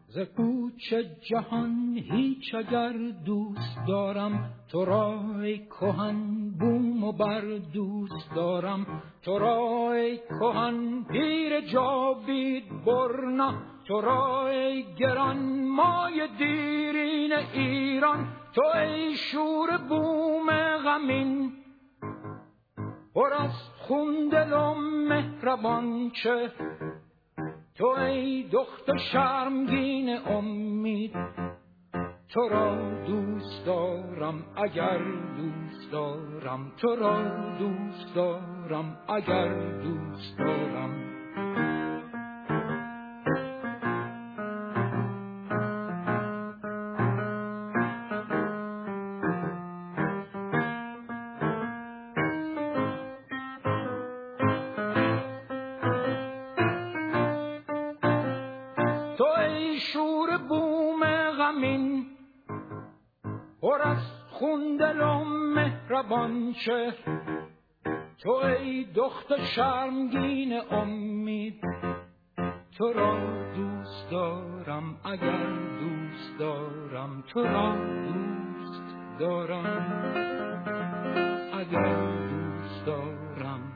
ز کوچ جهان هیچ اگر دوست دارم تو را ای کهن بوم و بر دوست دارم تو را ای کهن پیر جاوید برنا تو را ای گران مای دیرین ایران تو ای شور بوم غمین پر از خون دل و مهربان چه تو ای دختر شرمگین امید تو را دوست دارم اگر دوست دارم تو را دوست دارم اگر دوست دارم تو ای شور بوم غمین پر از خون دل و مهربان چه تو ای دختر شرمگین امید تو را دوست دارم اگر دوست دارم تو را دوست دارم اگر دوست دارم